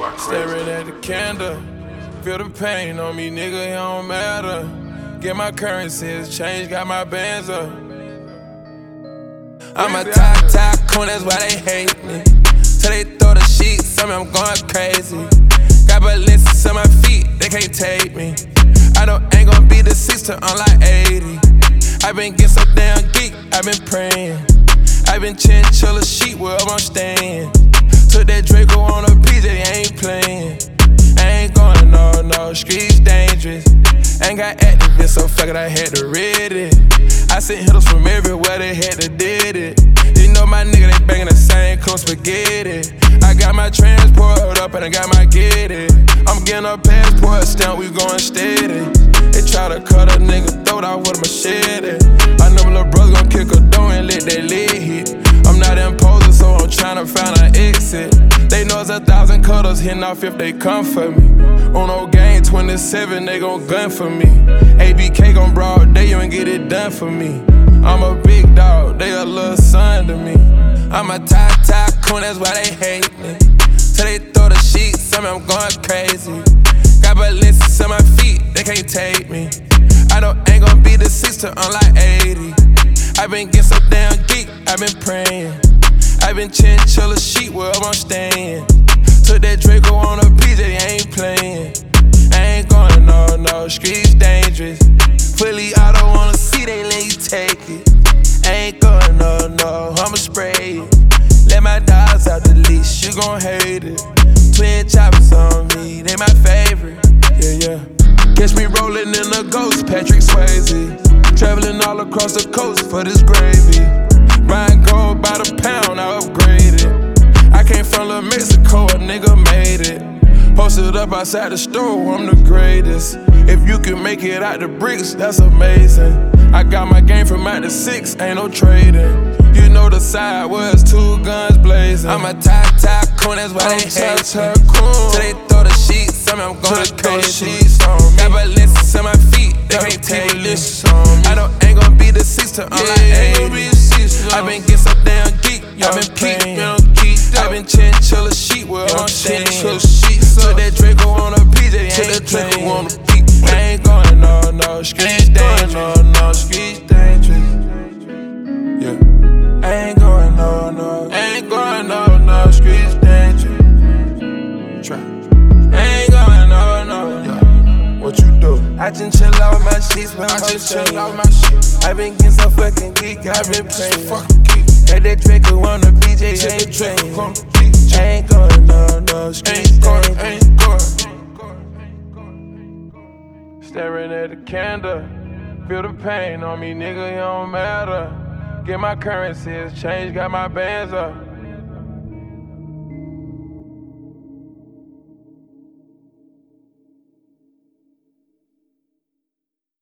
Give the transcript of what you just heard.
Staring at the candle, feel the pain on me, nigga, it don't matter. Get my currencies, change, got my bands up. I'm a top tycoon, that's why they hate me. Till they throw the sheets, tell me I'm going crazy. Got Balenciagas on my feet, they can't take me. I know ain't gon' be the 6 to unlike 80. I been getting so damn geek, I been praying. I been chinchilla sheet wherever I'm staying. Took that Draco on a PJ, ain't playing. I ain't going no, streets dangerous. Ain't got activists, so fuck it, I had to read it. I sent hitters from everywhere, they had to did it. You know my nigga, they bangin' the same clone spaghetti. I got my transport up and I got my get it. I'm getting a passport stamp, we going steady. They try to cut a nigga throat out with a machete. I know my little brother gon' kick a door and let that lid hit. I'm not imposing, so I'm tryna find an exit. They know it's 1,000 cutters hitting off if they come for me. On no game 27, they gon' gun for me. ABK gon' broad day, you ain't get it done for me. I'm a big dog, they a little son to me. I'm a top tycoon, that's why they hate me. Till they throw the sheets, tell me I'm going crazy. Got Balenciagas on my feet, they can't take me. I know ain't gon' be the 6 to unlike 80. I been getting so damn geek, I been praying. I been chinchilla sheet wherever I'm staying. Took that Draco on a PJ, ain't playing. I ain't going no, streets dangerous. Fully auto on the seat, they let you take it. I ain't going no, I'ma spray it. Let my dogs out the leash, you gon' hate it. Twin choppers on me, they my favorite. Yeah. Catch me rolling in a ghost, Patrick Swayze. Traveling all across the coast for this gravy. Buying gold by the pound, I upgraded. I came from La Mexico, a nigga made it. Posted up outside the store, I'm the greatest. If you can make it out the bricks, that's amazing. I got my game from out the 6, ain't no trading. You know the side was 2 guns blazing. I'm a top tycoon, that's why they hate me. Till they throw the sheets, tell me I'm going crazy. Got Balenciagas on my feet, they can't take me. I know ain't gon' be the 6 to unlike 80. I been getting so damn geek, I been playing. I been chinchilla sheet where I'm staying. Took that Draco on a PJ, ain't playing. I ain't going no, streets dangerous. No, streets dangerous. Yeah. I ain't going no, streets dangerous. Try. I ain't going no, yeah. What you do? I just chill out with my sheets, man. I been getting so fucking geek, I been playing. Got that Draco on the BJ, ain't playing. I ain't going no, streets dangerous. Staring at the candle, feel the pain on me, nigga, it don't matter. Get my currencies, change, got my bands up.